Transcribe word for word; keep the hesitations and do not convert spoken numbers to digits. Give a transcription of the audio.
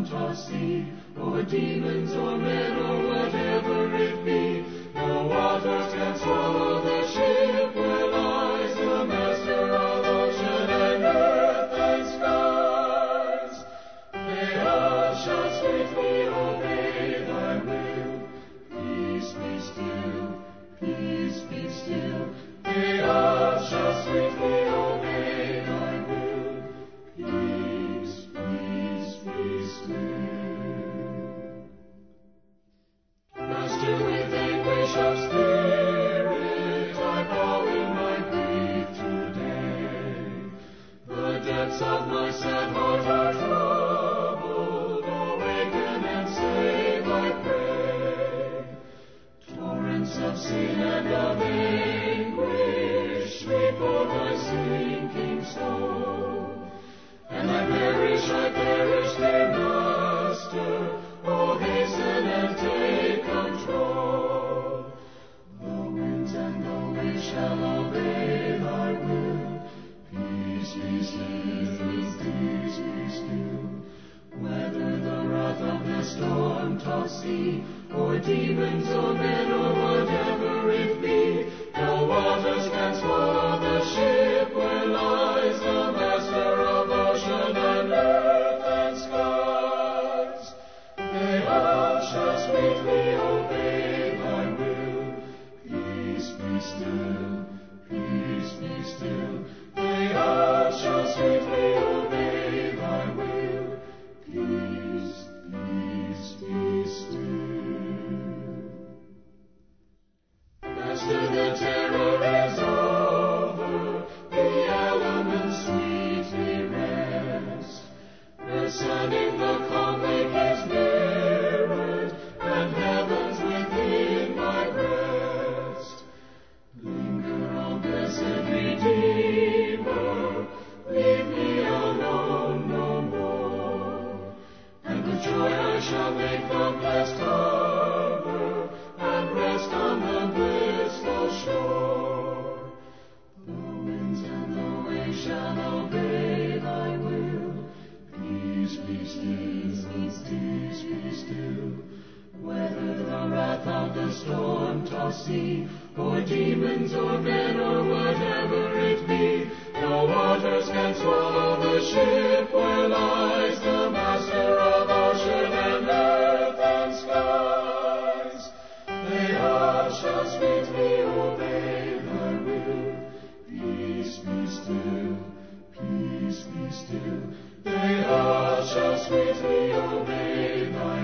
storm-tossed sea, or demons or men or whatever it be. No waters can swallow the ship where lies the Master of ocean and earth and skies. They all shall swiftly obey thy will. Peace be still, peace be still. They all shall swiftly obey thy will. Peace, peace be still. Master, with anguish of spirit, I bow in my grief today. The depths of my sad heart are troubled. Awaken and save, I pray. Torrents of sin and of anguish sweep o'er my sinking soul. And I perish, I perish, dear Master. Oh, hasten and take control. The winds and the waves shall obey thy will. Peace be still, peace be still. Whether the wrath of the storm-tossed sea, or demons or men or whatever it be, no waters can swallow the ship where lies the Master of ocean and earth and skies. They all shall sweetly obey thy will. Peace be still, peace be still. They all shall sweetly obey thy will. Peace, peace be still. Master, the terror is over, the elements sweetly rest. The sun in the calm lake is mirrored, and heavens within my breast. Linger, O blessed Redeemer, leave me alone no more. And with joy I shall make the blessed harbor, and rest on the blissful shore. The winds and the waves shall obey thy will. Peace be still, peace be still. Whether the wrath of the storm-tossed sea, or demons or men or whatever it be, no waters can swallow the ship where lies the Master of ocean and earth and skies. They all shall sweetly obey thy will. Peace be still, peace be still. They all shall sweetly obey thy